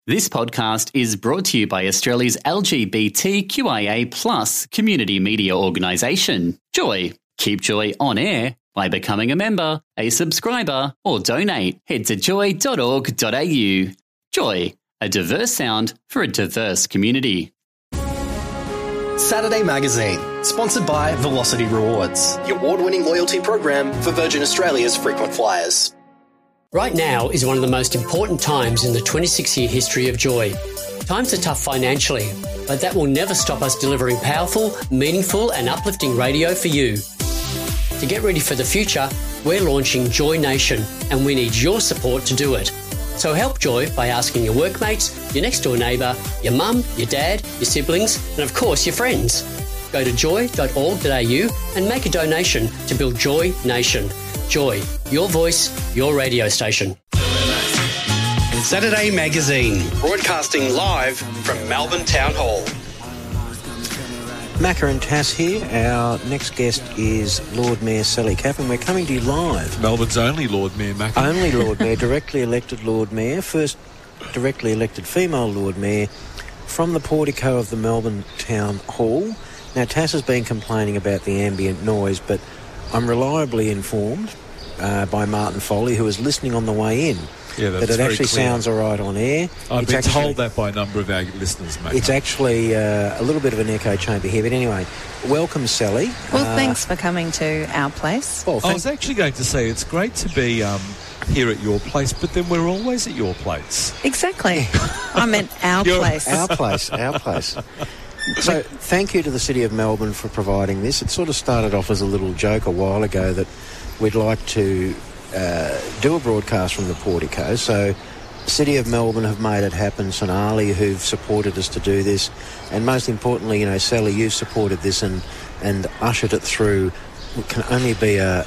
This podcast is brought to you by Australia's LGBTQIA+ community media organisation, Joy. Keep Joy on air by becoming a member, a subscriber, or donate. Head to joy.org.au. Joy, a diverse sound for a diverse community. Saturday Magazine, sponsored by Velocity Rewards, the award-winning loyalty program for Virgin Australia's frequent flyers. Right now is one of the most important times in the 26-year history of Joy. Times are tough financially, but that will never stop us delivering powerful, meaningful and uplifting radio for you. To get ready for the future, we're launching Joy Nation, and we need your support to do it. So help Joy by asking your workmates, your next door neighbour, your mum, your dad, your siblings and of course your friends. Go to joy.org.au and make a donation to build Joy Nation. Joy, your voice, your radio station. Saturday Magazine, broadcasting live from Melbourne Town Hall. Macca and Tass here. Our next guest is Lord Mayor Sally Caffin. We're coming to you live. Melbourne's only Lord Mayor, Macca. Only Lord Mayor, directly elected Lord Mayor, first directly elected female Lord Mayor from the portico of the Melbourne Town Hall. Now, Tass has been complaining about the ambient noise, but I'm reliably informed by Martin Foley, who was listening on the way in, that it actually sounds all right on air. I've been told that by a number of our listeners, mate. It's actually a little bit of an echo chamber here. But anyway, welcome, Sally. Well, thanks for coming to our place. Well, I was actually going to say it's great to be here at your place, but then we're always at your place. Exactly. I meant our place. Our place, our place. So thank you to the City of Melbourne for providing this. It sort of started off as a little joke a while ago that we'd like to do a broadcast from the portico. So City of Melbourne have made it happen. Sonali, who've supported us to do this. And most importantly, you know, Sally, you supported this and ushered it through. It can only be is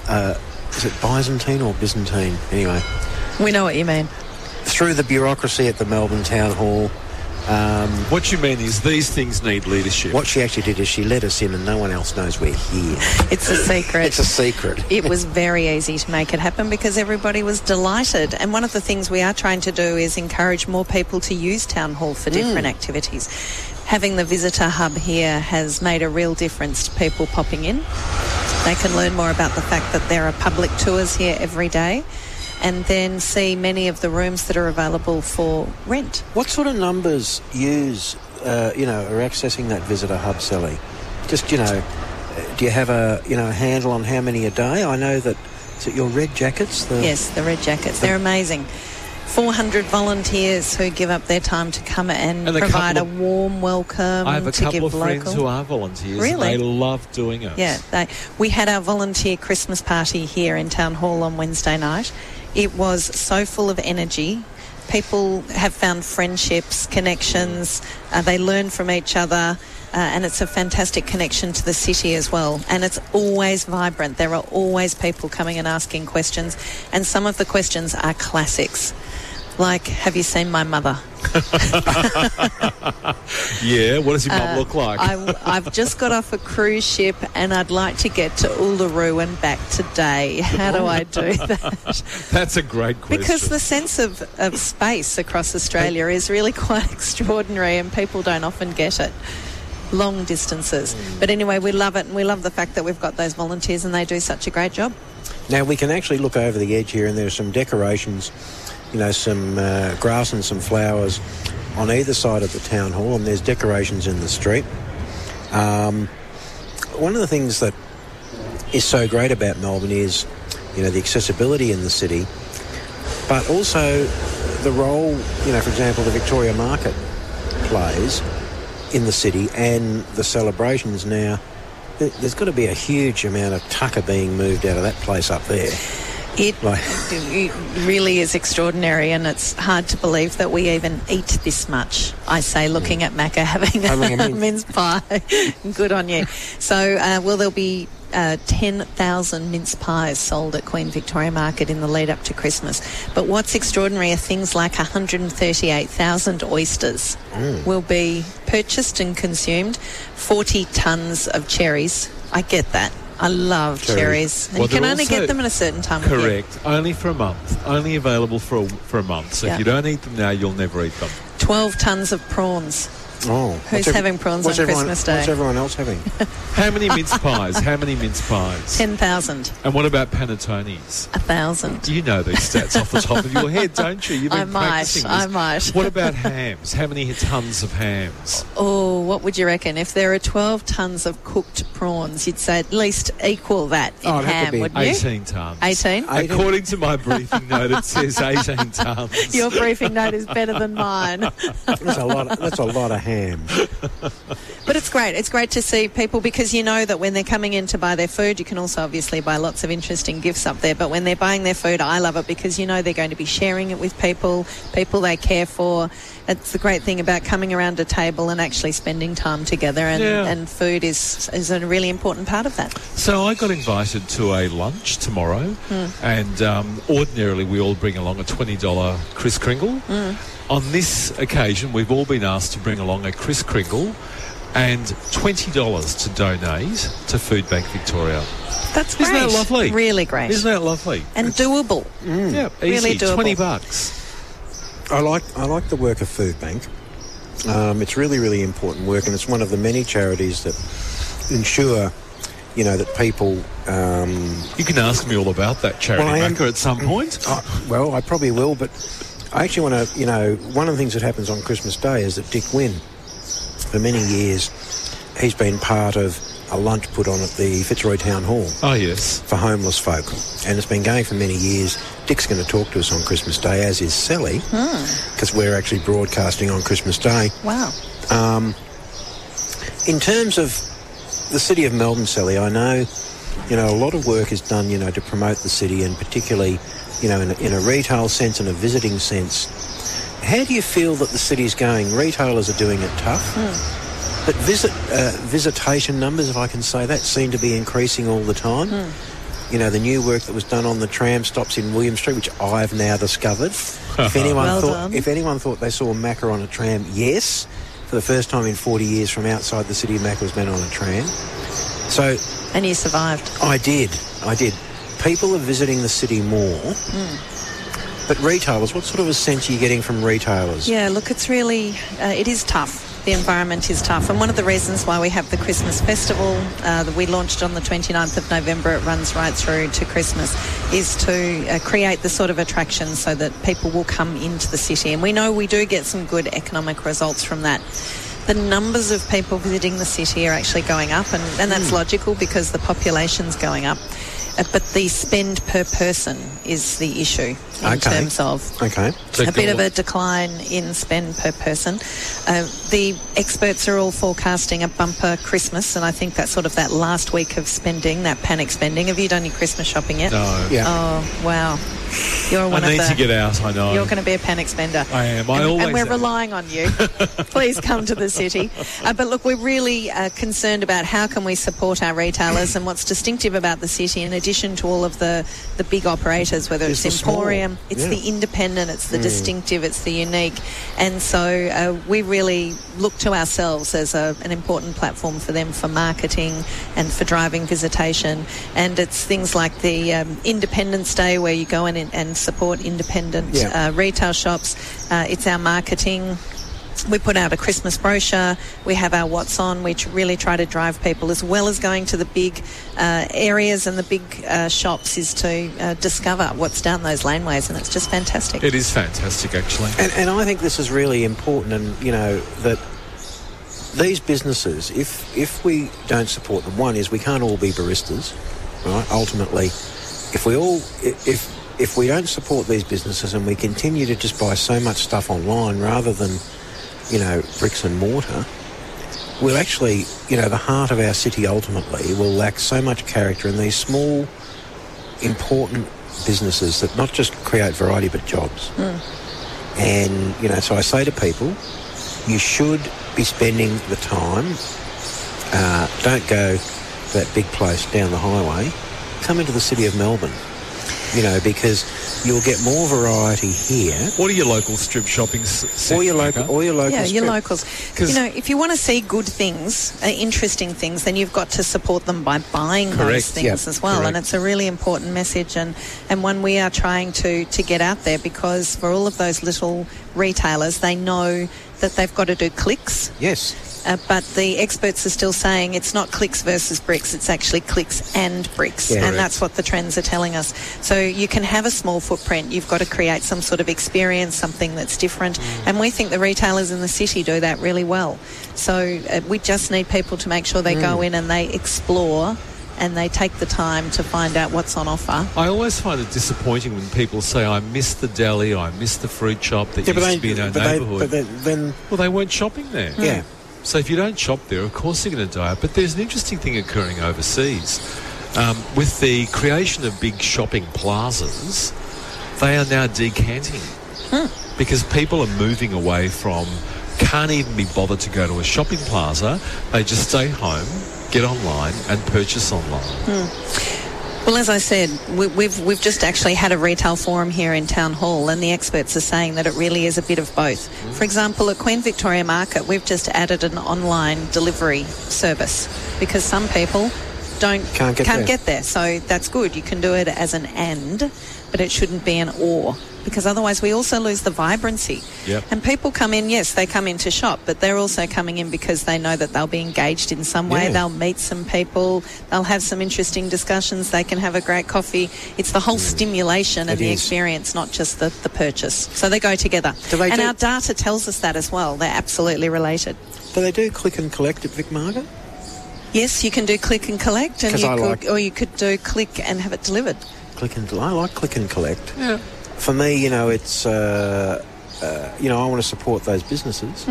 it Byzantine or Byzantine? Anyway. We know what you mean. Through the bureaucracy at the Melbourne Town Hall. What you mean is these things need leadership. What she actually did is she let us in and no one else knows we're here. It's a secret. It's a secret. It was very easy to make it happen because everybody was delighted. And one of the things we are trying to do is encourage more people to use Town Hall for different activities. Having the visitor hub here has made a real difference to people popping in. They can learn more about the fact that there are public tours here every day, and then see many of the rooms that are available for rent. What sort of numbers are accessing that visitor hub, Sally? Just, do you have a handle on how many a day? I know that, is it your red jackets? Yes, the red jackets. They're amazing. 400 volunteers who give up their time to come and provide a warm welcome. I have a couple of friends who are volunteers. Really? And they love doing it. Yeah. We had our volunteer Christmas party here in Town Hall on Wednesday night. It was so full of energy. People have found friendships, connections. They learn from each other. And it's a fantastic connection to the city as well. And it's always vibrant. There are always people coming and asking questions. And some of the questions are classics. Like, have you seen my mother? Yeah, what does your mum look like? I've just got off a cruise ship and I'd like to get to Uluru and back today. How do I do that? That's a great question. Because the sense of space across Australia is really quite extraordinary and people don't often get it. Long distances. But anyway, we love it, and we love the fact that we've got those volunteers and they do such a great job. Now, we can actually look over the edge here and there's some decorations, some grass and some flowers on either side of the town hall, and there's decorations in the street. One of the things that is so great about Melbourne is, the accessibility in the city, but also the role, for example, the Victoria Market plays in the city and the celebrations. Now, there's got to be a huge amount of tucker being moved out of that place up there. It really is extraordinary, and it's hard to believe that we even eat this much. I say, looking at Macca having a mince pie. Good on you. So, there'll be 10,000 mince pies sold at Queen Victoria Market in the lead up to Christmas. But what's extraordinary are things like 138,000 oysters will be purchased and consumed, 40 tonnes of cherries. I get that. I love cherries. And Well, you can they're only also- get them at a certain time of year. Correct. Only for a month. Only available for a month. So Yeah. if you don't eat them now, you'll never eat them. 12 tonnes of prawns. Oh, Who's having prawns on Christmas Day? What's everyone else having? How many mince pies? How many mince pies? 10,000. And what about panettones? 1,000. You know these stats off the top of your head, don't you? You've been practicing this. I might. What about hams? How many tons of hams? Oh, what would you reckon? If there are 12 tonnes of cooked prawns, you'd say at least equal that in it'd have to ham, be wouldn't you? 18 tons. 18? According to my briefing note, it says 18 tons. Your briefing note is better than mine. That's a lot of ham. But it's great. It's great to see people, because you know that when they're coming in to buy their food, you can also obviously buy lots of interesting gifts up there. But when they're buying their food, I love it because you know they're going to be sharing it with people they care for. It's the great thing about coming around a table and actually spending time together, and food is a really important part of that. So I got invited to a lunch tomorrow, and ordinarily we all bring along a $20 Kris Kringle. On this occasion, we've all been asked to bring along a Kris Kringle and $20 to donate to Food Bank Victoria. That's great. Isn't that lovely? Really great. Isn't that lovely? And doable. Yeah, easy. Really doable. $20. I like the work of Food Bank. It's really, really important work, and it's one of the many charities that ensure, that people... You can ask me all about that charity, Macca, at some point. Well, I probably will, but I actually want to, one of the things that happens on Christmas Day is that Dick Wynn, for many years, he's been part of a lunch put on at the Fitzroy Town Hall. Oh, yes. For homeless folk. And it's been going for many years. Dick's going to talk to us on Christmas Day, as is Sally, because we're actually broadcasting on Christmas Day. Wow. In terms of the City of Melbourne, Sally, I know, a lot of work is done, to promote the city, and particularly, in a retail sense and a visiting sense. How do you feel that the city's going? Retailers are doing it tough. But visitation numbers, if I can say that, seem to be increasing all the time. The new work that was done on the tram stops in William Street, which I've now discovered. If anyone thought they saw Macca on a tram, yes. For the first time in 40 years from outside the city, Macca was met on a tram. And you survived. I did. People are visiting the city more. But retailers, what sort of a sense are you getting from retailers? Yeah, look, it's really, it is tough. The environment is tough. And one of the reasons why we have the Christmas Festival that we launched on the 29th of November, it runs right through to Christmas, is to create the sort of attraction so that people will come into the city. And we know we do get some good economic results from that. The numbers of people visiting the city are actually going up, and that's logical because the population's going up. But the spend per person is the issue in terms of a bit of a decline in spend per person. The experts are all forecasting a bumper Christmas, and I think that's sort of that last week of spending, that panic spending. Have you done your Christmas shopping yet? No. Yeah. Oh, wow. I need to get out, I know. You're going to be a panic spender. I am. And we're relying on you. Please come to the city. But look, we're really concerned about how can we support our retailers, and what's distinctive about the city, in addition to all of the big operators, whether it's Emporium, it's the independent, it's the distinctive, it's the unique. And so we really look to ourselves as an important platform for them for marketing and for driving visitation. And it's things like the Independence Day, where you go in and support independent retail shops. It's our marketing. We put out a Christmas brochure. We have our What's On, which really try to drive people, as well as going to the big areas and the big shops, is to discover what's down those laneways, and it's just fantastic. It is fantastic, actually. And I think this is really important, and, that these businesses, if we don't support them, one is we can't all be baristas, right? Ultimately, if we don't support these businesses and we continue to just buy so much stuff online rather than, bricks and mortar, we'll actually, the heart of our city ultimately will lack so much character in these small, important businesses that not just create variety but jobs. And, so I say to people, you should be spending the time. Don't go to that big place down the highway. Come into the city of Melbourne. you know, because you'll get more variety here. What are your local strip shopping centres? Or your local Yeah, strip. your locals. You know, if you want to see good things, interesting things, then you've got to support them by buying those things as well. Correct. And it's a really important message and one we are trying to get out there, because for all of those little retailers, they know that they've got to do clicks. Yes. But the experts are still saying it's not clicks versus bricks, it's actually clicks and bricks. Yeah, and that's what the trends are telling us. So you can have a small footprint, you've got to create some sort of experience, something that's different. And we think the retailers in the city do that really well. So we just need people to make sure they go in and they explore and they take the time to find out what's on offer. I always find it disappointing when people say, I miss the deli, I miss the fruit shop that used to be in our neighbourhood. Well, they weren't shopping there. Yeah. So if you don't shop there, of course you're going to die. But there's an interesting thing occurring overseas. With the creation of big shopping plazas, they are now decanting. Because people are moving away from, can't even be bothered to go to a shopping plaza. They just stay home, get online and purchase online. Well, as I said, we've just actually had a retail forum here in Town Hall, and the experts are saying that it really is a bit of both. For example, at Queen Victoria Market, we've just added an online delivery service because some people can't get there. So that's good. You can do it as an and, but it shouldn't be an or, because otherwise we also lose the vibrancy. Yep. And people come in, yes, they come in to shop, but they're also coming in because they know that they'll be engaged in some way. Yeah. They'll meet some people. They'll have some interesting discussions. They can have a great coffee. It's the whole stimulation and the experience, not just the purchase. So they go together. And our data tells us that as well. They're absolutely related. Do they do click and collect at Vic Market? Yes, you can do click and collect, and or you could do click and have it delivered. I like click and collect. Yeah. For me, you know, it's I want to support those businesses,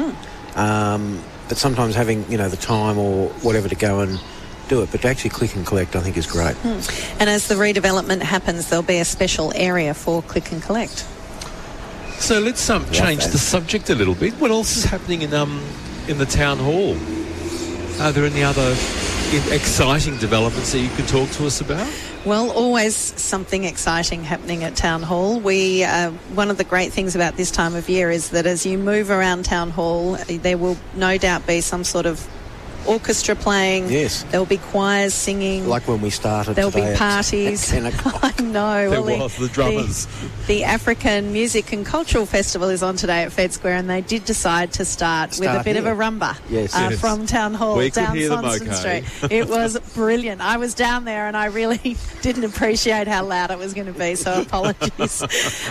but sometimes having the time or whatever to go and do it, but to actually click and collect, I think is great. And as the redevelopment happens, there'll be a special area for click and collect. So let's change the subject a little bit. What else is happening in the town hall? Are there any other exciting developments that you can talk to us about? Well, always something exciting happening at Town Hall. One of the great things about this time of year is that as you move around Town Hall, there will no doubt be some sort of orchestra playing. Yes. There'll be choirs singing. Like when we started There'll today be parties. at 10 o'clock. I know. There was the drummers. The African Music and Cultural Festival is on today at Fed Square, and they did decide to start with a bit of a rumba from Town Hall down Sonston Street. It was brilliant. I was down there and I really didn't appreciate how loud it was going to be, so apologies.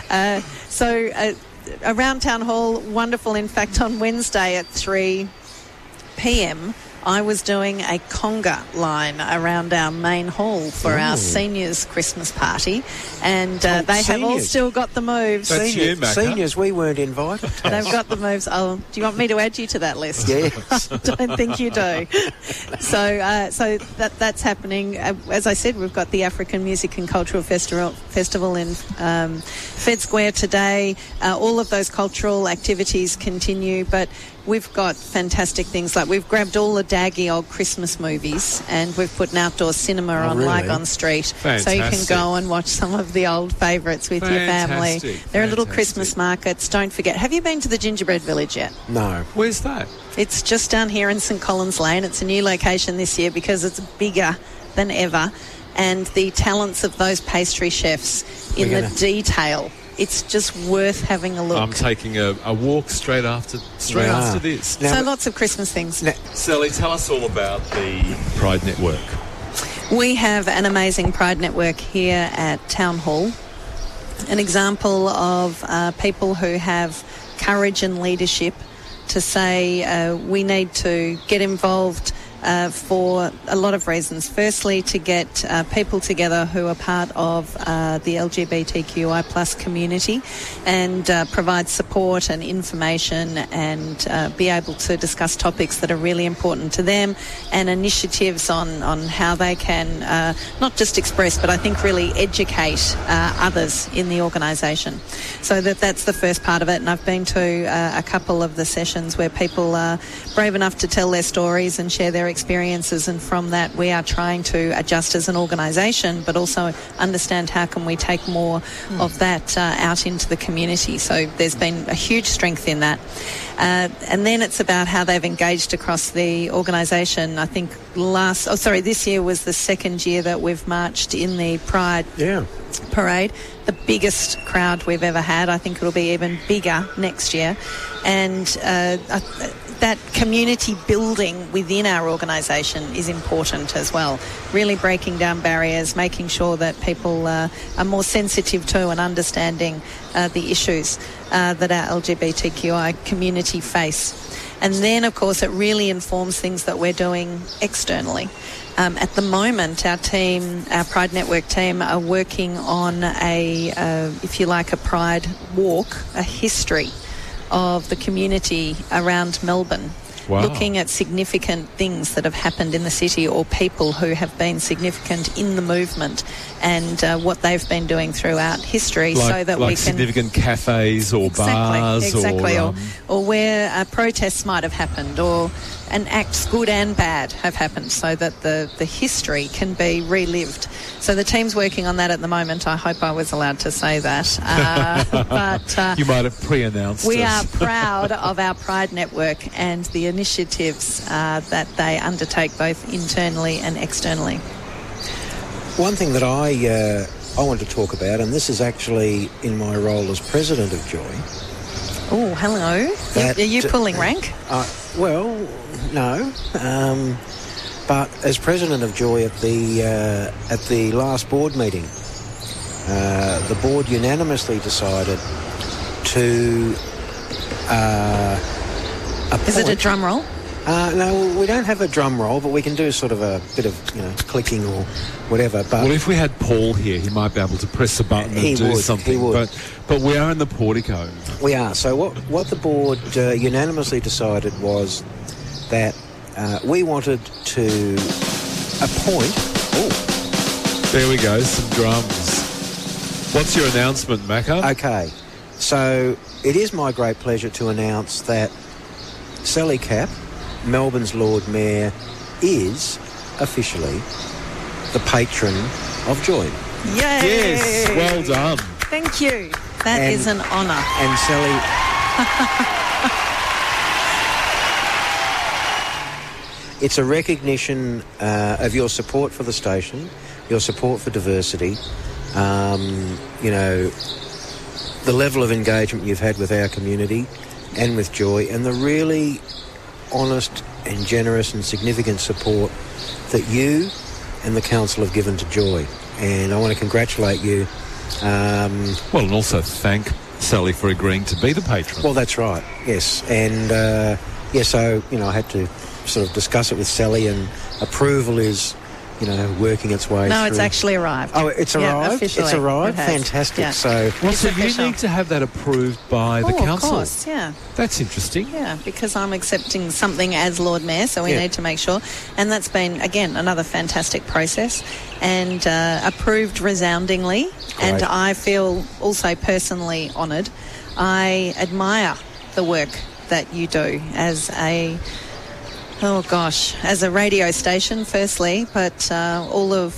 Around Town Hall, wonderful. In fact, on Wednesday at 3 p.m, I was doing a conga line around our main hall for our seniors' Christmas party, and they have all still got the moves. That's you, Macca. Seniors, we weren't invited. They've got the moves. Oh, do you want me to add you to that list? Yes. I don't think you do. So that's happening. As I said, we've got the African Music and Cultural Festival in Fed Square today. All of those cultural activities continue, but we've got fantastic things. Like we've grabbed all the daggy old Christmas movies and we've put an outdoor cinema on Lygon Street. Fantastic. So you can go and watch some of the old favourites with your family. There are little Christmas markets. Don't forget. Have you been to the Gingerbread Village yet? No. Where's that? It's just down here in St Collins Lane. It's a new location this year because it's bigger than ever. And the talents of those pastry chefs in the detail. It's just worth having a look. I'm taking a walk straight after this. Now, so lots of Christmas things. Sally, tell us all about the Pride Network. We have an amazing Pride Network here at Town Hall. An example of people who have courage and leadership to say we need to get involved for a lot of reasons. Firstly, to get people together who are part of the LGBTQI plus community and provide support and information and be able to discuss topics that are really important to them and initiatives on how they can not just express but I think really educate others in the organisation. So that's the first part of it, and I've been to a couple of the sessions where people are brave enough to tell their stories and share their their experiences, and from that we are trying to adjust as an organisation, but also understand how can we take more of that out into the community. So there's been a huge strength in that. And then it's about how they've engaged across the organisation. I think this year was the second year that we've marched in the Pride Parade. The biggest crowd we've ever had. I think it'll be even bigger next year. And that community building within our organisation is important as well. Really breaking down barriers, making sure that people are more sensitive to and understanding the issues that our LGBTQI community face. And then, of course, it really informs things that we're doing externally. At the moment, our Pride Network team, are working on a Pride walk, a history of the community around Melbourne. Wow. Looking at significant things that have happened in the city or people who have been significant in the movement and what they've been doing throughout history, so that we can... significant cafes or bars. Or where protests might have happened, or acts good and bad have happened, so that the history can be relived. So the team's working on that at the moment. I hope I was allowed to say that. But you might have pre-announced we are proud of our Pride Network and the initiatives that they undertake both internally and externally. One thing that I want to talk about, and this is actually in my role as president of Joy. Oh, hello. Are you pulling rank? Well, no. But as president of Joy at the last board meeting, the board unanimously decided to appoint... Is it a drum roll? No, we don't have a drum roll, but we can do sort of a bit of clicking or whatever. But well, if we had Paul here, he might be able to press a button and do something. He would. But we are in the portico. We are. So what the board unanimously decided was that we wanted to appoint... Oh. There we go, some drums. What's your announcement, Macca? Okay. So it is my great pleasure to announce that Sally Capp, Melbourne's Lord Mayor, is officially the patron of Joy. Yay! Yes, well done. Thank you. That is an honour. And Sally... It's a recognition of your support for the station, your support for diversity, the level of engagement you've had with our community and with Joy, and the really honest and generous and significant support that you and the council have given to Joy. And I want to congratulate you. And also thank Sally for agreeing to be the patron. Well, that's right, yes. And, so, I had to sort of discuss it with Sally, and approval is... working its way through. No, it's actually arrived. Oh, it's arrived? Officially, it's arrived? Fantastic. Yeah. So you need to have that approved by the council? Of course, yeah. That's interesting. Yeah, because I'm accepting something as Lord Mayor, so we need to make sure. And that's been, again, another fantastic process, and approved resoundingly. Great. And I feel also personally honoured. I admire the work that you do as a... as a radio station, firstly, but all of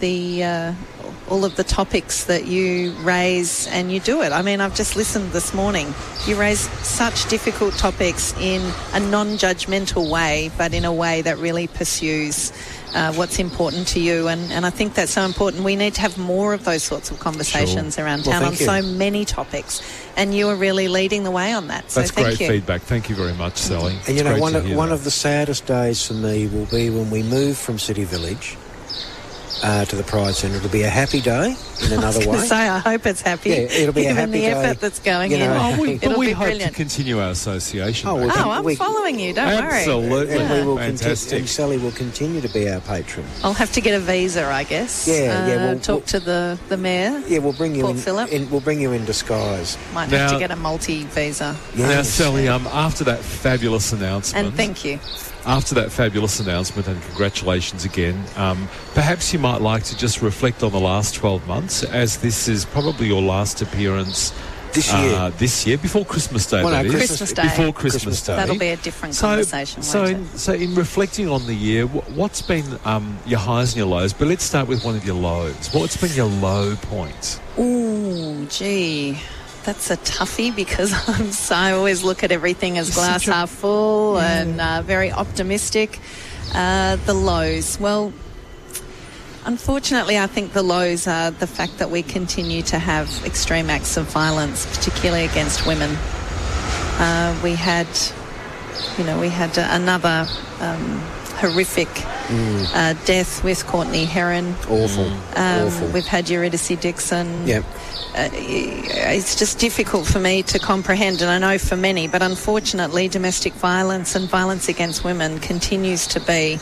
the topics that you raise, and you do it. I mean, I've just listened this morning. You raise such difficult topics in a non-judgmental way, but in a way that really pursues what's important to you, and I think that's so important. We need to have more of those sorts of conversations around town on so many topics, and you are really leading the way on that. So that's great feedback. Thank you very much, Sally. And one of the saddest days for me will be when we move from City Village to the Pride Centre. It'll be a happy day in another way. I hope it's happy. Yeah, it'll be a happy day. Given the effort that's going in. We hope to continue our association. I'm following you, don't worry. Absolutely. And we will fantastic. And Sally will continue to be our patron. I'll have to get a visa, I guess. We'll talk to the mayor. Yeah, we'll bring you Port Phillip. We'll bring you in disguise. Might have to get a multi-visa. Yes. Now, Sally, after that fabulous announcement... And thank you. After that fabulous announcement, and congratulations again, perhaps you might like to just reflect on the last 12 months, as this is probably your last appearance This year? Before Christmas Day, that is. Christmas Day. Before Christmas Day. That'll be a different conversation, won't it? So in reflecting on the year, what's been your highs and your lows? But let's start with one of your lows. What's been your low point? Ooh, gee. That's a toughie because I always look at everything as glass half full and very optimistic. The lows. Well, unfortunately, I think the lows are the fact that we continue to have extreme acts of violence, particularly against women. We had another horrific death with Courtney Heron. Awful. We've had Eurydice Dixon. Yep. It's just difficult for me to comprehend, and I know for many, but unfortunately domestic violence and violence against women continues to be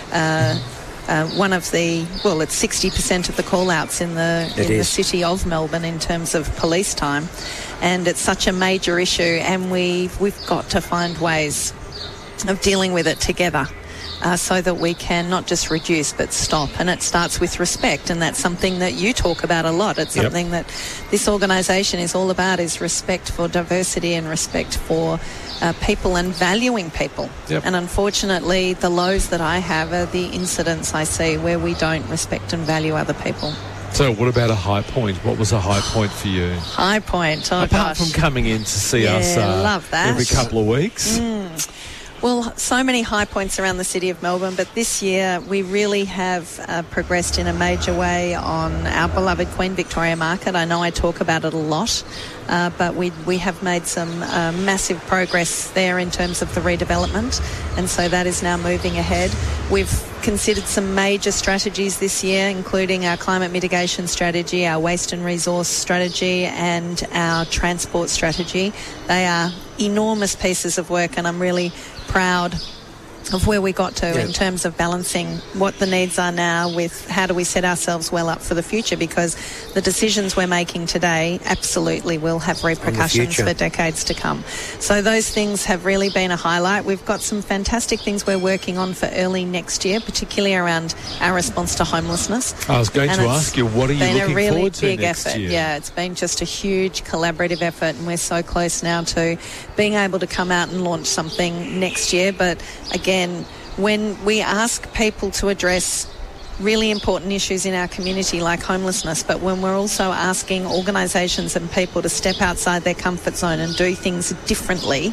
one of it's 60% of the call-outs in the city of Melbourne in terms of police time, and it's such a major issue, and we've got to find ways of dealing with it together. So that we can not just reduce but stop. And it starts with respect, and that's something that you talk about a lot. It's something that this organisation is all about, is respect for diversity and respect for people and valuing people. And unfortunately, the lows that I have are the incidents I see where we don't respect and value other people. So what about a high point? What was a high point for you? High point? Apart from coming in to see us love that. Every couple of weeks. Well, so many high points around the city of Melbourne, but this year we really have progressed in a major way on our beloved Queen Victoria Market. I know I talk about it a lot, but we have made some massive progress there in terms of the redevelopment, and so that is now moving ahead. We've considered some major strategies this year, including our climate mitigation strategy, our waste and resource strategy, and our transport strategy. They are enormous pieces of work, and I'm really proud of where we got to in terms of balancing what the needs are now with how do we set ourselves well up for the future, because the decisions we're making today absolutely will have repercussions for decades to come. So those things have really been a highlight. We've got some fantastic things we're working on for early next year, particularly around our response to homelessness. I was going to ask you, what are you looking forward to next year? It's been a really big effort. Yeah, it's been just a huge collaborative effort, and we're so close now to being able to come out and launch something next year. But again, when we ask people to address really important issues in our community like homelessness, but when we're also asking organisations and people to step outside their comfort zone and do things differently,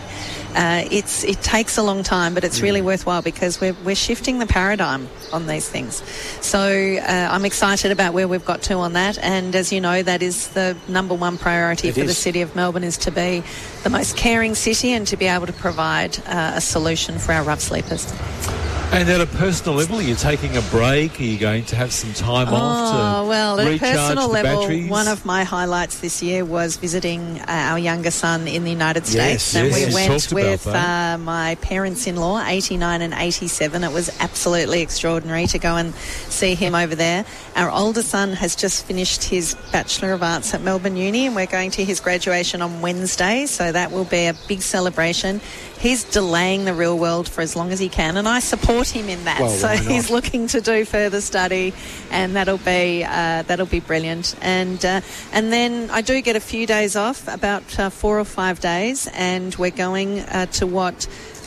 it takes a long time, but it's really worthwhile because we're shifting the paradigm on these things. So I'm excited about where we've got to on that, and as you know, that is the number one priority for the City of Melbourne, is to be the most caring city and to be able to provide a solution for our rough sleepers. And at a personal level, are you taking a break? Are you going to have some time off to well, at a recharge personal the level, batteries? one of my highlights this year was visiting our younger son in the United States. Yes, we went with that. my parents-in-law, 89 and 87. It was absolutely extraordinary to go and see him over there. Our older son has just finished his Bachelor of Arts at Melbourne Uni, and we're going to his graduation on Wednesday, so that will be a big celebration. He's delaying the real world for as long as he can, and I support him in that. So he's looking to do further study, and that'll be brilliant. And then I do get a few days off, about 4 or 5 days, and we're going to what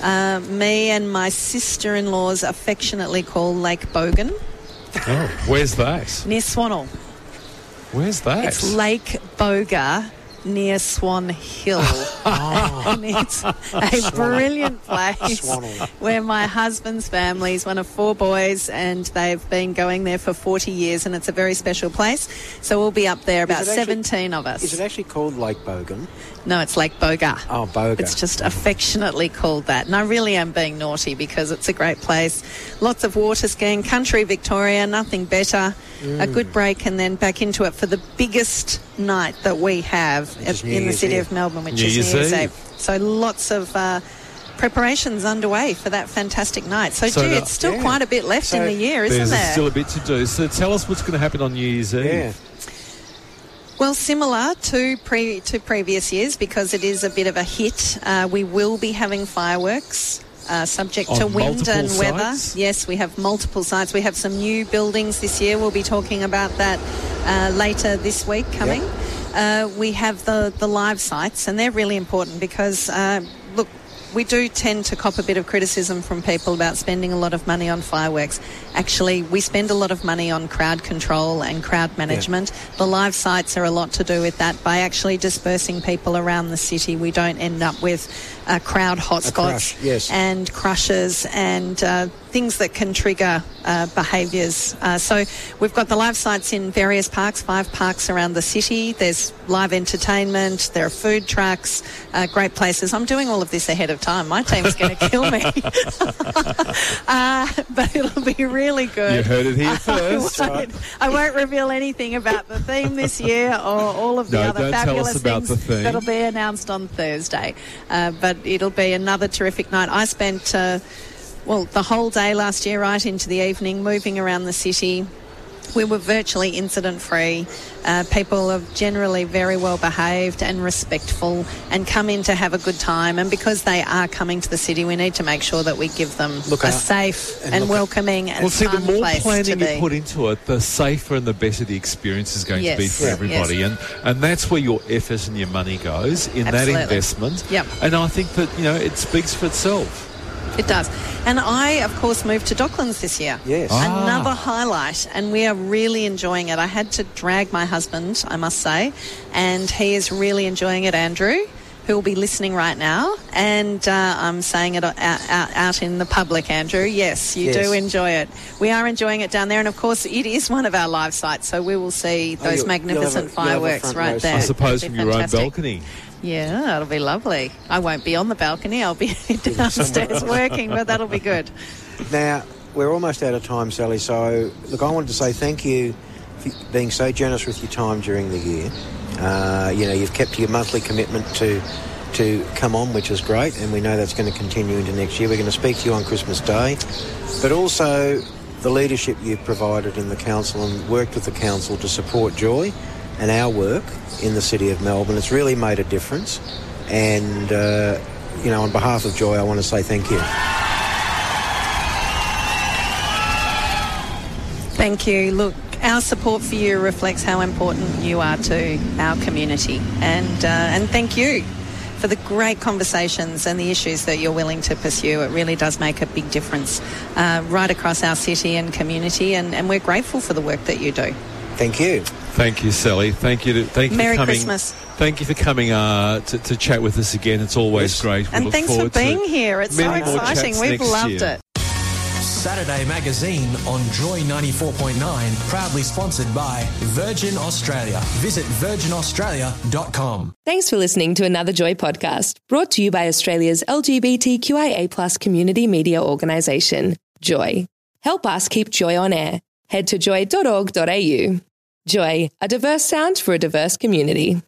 me and my sister-in-laws affectionately call Lake Bogan. Oh, where's that? Near Swanell. Where's that? It's Lake Boga, near Swan Hill. And it's a brilliant place where my husband's family is one of 4 boys, and they've been going there for 40 years, and it's a very special place. So we'll be up there, about 17 of us. Is it actually called Lake Bogan? No, it's Lake Boga. Oh, Boga. It's just affectionately called that. And I really am being naughty because it's a great place. Lots of water skiing, country Victoria, nothing better. A good break, and then back into it for the biggest night that we have in the city of Melbourne, which is New Year's Eve. So lots of preparations underway for that fantastic night. So it's still quite a bit left in the year, isn't there? There's still a bit to do. So tell us what's going to happen on New Year's Eve. Well, similar to previous years, because it is a bit of a hit, we will be having fireworks. Subject to wind and weather. Sites? Yes, we have multiple sites. We have some new buildings this year. We'll be talking about that later this week coming. we have the live sites, and they're really important because, look, we do tend to cop a bit of criticism from people about spending a lot of money on fireworks. Actually, we spend a lot of money on crowd control and crowd management. Yeah. The live sites are a lot to do with that. By actually dispersing people around the city, we don't end up with crowd hotspots and crushes and things that can trigger behaviours. So we've got the live sites in various parks, 5 parks around the city. There's live entertainment, there are food trucks, great places. I'm doing all of this ahead of time. My team's going to kill me. But it'll be really good. You heard it here first. I won't reveal anything about the theme this year or all of the other fabulous things that'll be announced on Thursday. But it'll be another terrific night. I spent, the whole day last year right into the evening moving around the city. We were virtually incident-free. People are generally very well behaved and respectful and come in to have a good time. And because they are coming to the city, we need to make sure that we give them a safe and welcoming and fun place to be. The more planning you put into it, the safer and the better the experience is going to be for everybody. Yes. And that's where your effort and your money goes, in that investment. Yep. And I think that, it speaks for itself. It does. And I, of course, moved to Docklands this year. Yes. Another highlight, and we are really enjoying it. I had to drag my husband, I must say, and he is really enjoying it, Andrew, who will be listening right now. And I'm saying it out in the public, Andrew. Yes, you do enjoy it. We are enjoying it down there, and, of course, it is one of our live sites, so we will see those magnificent fireworks right there. I suppose from your own balcony. Yeah, that'll be lovely. I won't be on the balcony. I'll be downstairs working, but that'll be good. Now, we're almost out of time, Sally, so, look, I wanted to say thank you for being so generous with your time during the year. You've kept your monthly commitment to come on, which is great, and we know that's going to continue into next year. We're going to speak to you on Christmas Day, but also the leadership you've provided in the council and worked with the council to support Joy and our work in the city of Melbourne. It's really made a difference. And, on behalf of Joy, I want to say thank you. Thank you. Look, our support for you reflects how important you are to our community. And thank you for the great conversations and the issues that you're willing to pursue. It really does make a big difference right across our city and community. And we're grateful for the work that you do. Thank you. Thank you, Sally. Thank you Merry for coming. Christmas. Thank you for coming to chat with us again. It's always great. And thanks for being here. It's so exciting. We've loved it. Saturday Magazine on Joy 94.9, proudly sponsored by Virgin Australia. Visit virginaustralia.com. Thanks for listening to another Joy podcast, brought to you by Australia's LGBTQIA+ community media organisation, Joy. Help us keep Joy on air. Head to joy.org.au. Joy, a diverse sound for a diverse community.